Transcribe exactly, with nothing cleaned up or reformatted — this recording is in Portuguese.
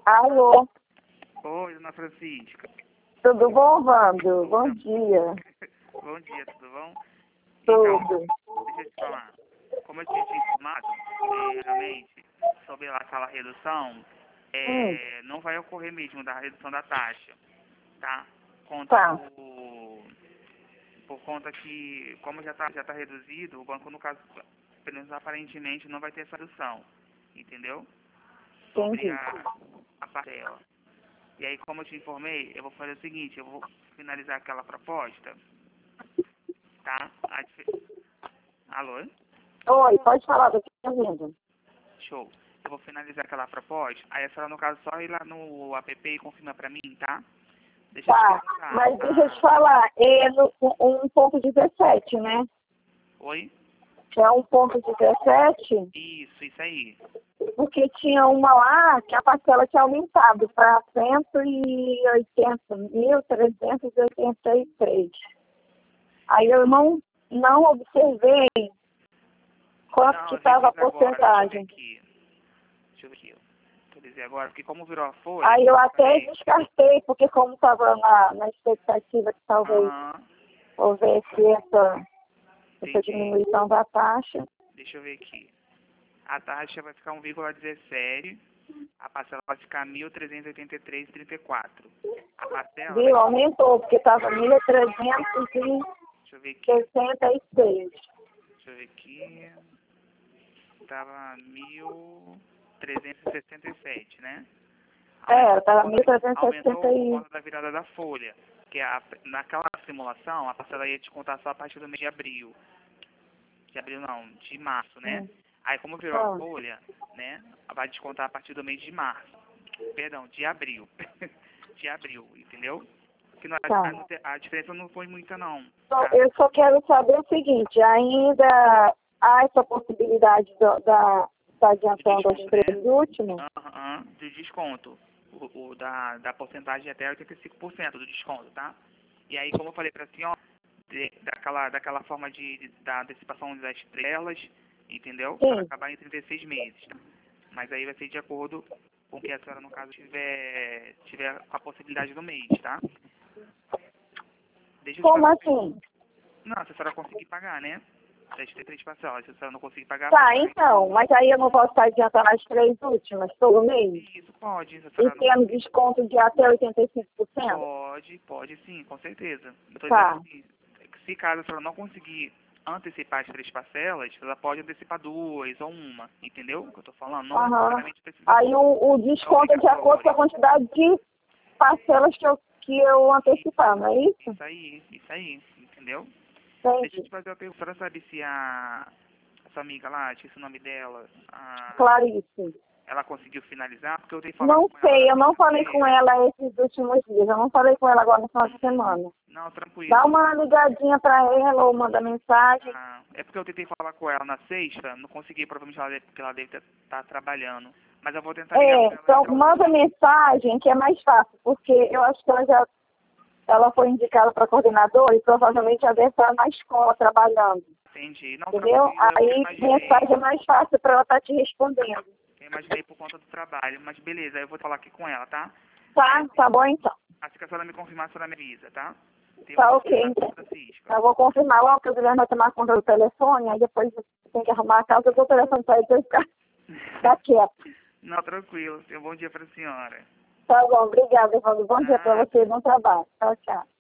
Alô, Oi, dona Francisca. tudo bom, Wando? Bom dia. Bom dia, tudo bom? Tudo. Então, deixa eu te falar. Como eu tinha te informado, eh, realmente, sobre aquela redução, Hum, eh, não vai ocorrer mesmo da redução da taxa, tá? Conta tá, do, por conta que, como já está já tá reduzido, o banco, no caso, pelo menos aparentemente, não vai ter essa redução, entendeu? Sobre entendi. a, a parcela. E aí, como eu te informei, eu vou fazer o seguinte, eu vou finalizar aquela proposta, tá? A dife- Alô? Oi, pode falar, tô te ouvindo. Show. Eu vou finalizar aquela proposta, aí a senhora, no caso, só ir lá no app e confirma pra mim, tá? Deixa eu te Tá, perguntar. mas deixa eu te Ah, falar, é no um ponto dezessete, né? oi? É um ponto dezessete, Isso, isso aí. porque tinha uma lá que a parcela tinha aumentado para cento e oitenta mil trezentos e oitenta e três. Aí eu não, não observei quanto Não, que eu vi estava a dizer agora, deixa eu ver porcentagem. aqui. Deixa eu ver aqui. Deixa eu dizer agora, porque como virou a folha, Aí eu como eu até falei, descartei, porque como estava na, na expectativa que talvez aham, houvesse essa, essa entendi. diminuição da taxa. Deixa eu ver aqui. A taxa vai ficar um vírgula dezessete, a parcela vai ficar mil trezentos e oitenta e três vírgula trinta e quatro. A parcela vai Viu? ficar, Aumentou, porque estava mil trezentos e deixa eu ver aqui, sessenta e seis. deixa eu ver aqui, tava mil trezentos e sessenta e sete, né? É, Aumentou por estava conta, mil trezentos e sessenta aumentou por e conta da virada da folha, que a, naquela simulação a parcela ia te contar só a partir do mês de abril. De abril não, de março, né? um. Aí como virou a Ah, folha, né? Vai descontar a partir do mês de março. Perdão, de abril. De abril, entendeu? Que não, tá. a, a diferença não foi muita não, Só- tá? Eu só quero saber o seguinte, ainda há essa possibilidade do- da, da De adiantando os desconto, né? três últimos? Aham, de desconto. O, o da, da porcentagem até oitenta e cinco por cento do desconto, tá? E aí, como eu falei pra senhora, de, daquela, daquela forma de, de- da antecipação das estrelas, entendeu? Para Sim. acabar em trinta e seis meses, tá? Mas aí vai ser de acordo com o que a senhora, no caso, tiver, tiver a possibilidade do mês, tá? Deixa eu te Como fazer uma pergunta. assim? Não, se a senhora conseguir pagar, né? Das três parcelas. Se a senhora não conseguir pagar, pode Tá, pagar em então, duas. mas aí eu não posso estar adiantando as três últimas todo mês? Isso, pode. Se a E senhora não tendo conseguir, desconto de até oitenta e cinco por cento? pode, pode sim, com certeza. Eu tô dizendo Tá. assim, se caso a senhora não conseguir antecipar as três parcelas, ela pode antecipar duas ou uma, entendeu o que eu tô falando? Não Aham. necessariamente precisa Aí ser o, o desconto é de acordo com a obrigatório. quantidade de parcelas que eu, que eu antecipar, não é isso? Isso aí, isso aí, entendeu? Deixa eu Entendi. te fazer uma pergunta. A senhora sabe se a, a sua amiga lá, esqueci o nome dela, a, Clarice. ela conseguiu finalizar? Porque eu tenho que falar Não com ela sei, na eu não falei com sexta-feira. ela esses últimos dias. Eu não falei com ela agora no final de Uhum. semana. Não, Dá tranquilo. uma ligadinha pra ela ou manda mensagem. Ah, é porque eu tentei falar com ela na sexta, não consegui, provavelmente ela deve, porque ela deve estar trabalhando. Mas eu vou tentar ligar É, pra ela então ainda manda hoje. mensagem que é mais fácil, porque eu acho que ela já ela foi indicada para coordenadora e provavelmente já deve estar na escola trabalhando, Entendi. Não, entendeu? tranquilo, eu Aí mensagem é imaginei. mais fácil para ela estar te respondendo. Eu imaginei por conta do trabalho. Mas beleza, eu vou falar aqui com ela, tá? Aí, Tá, tá bom então. assim que a senhora me confirmar, a senhora me avisa, tá? Tenha um Tá bom ok, dia, então. Francisca. Eu vou confirmar logo que o Guilherme vai tomar conta do telefone, aí depois você tem que arrumar a casa, eu dou o telefone para ele pra ele ficar, ficar quieto. Não, tranquilo. Tenha um bom dia pra senhora. Tá bom, obrigada, Evandro. Bom dia para Nada. você, bom trabalho. Tchau, tchau.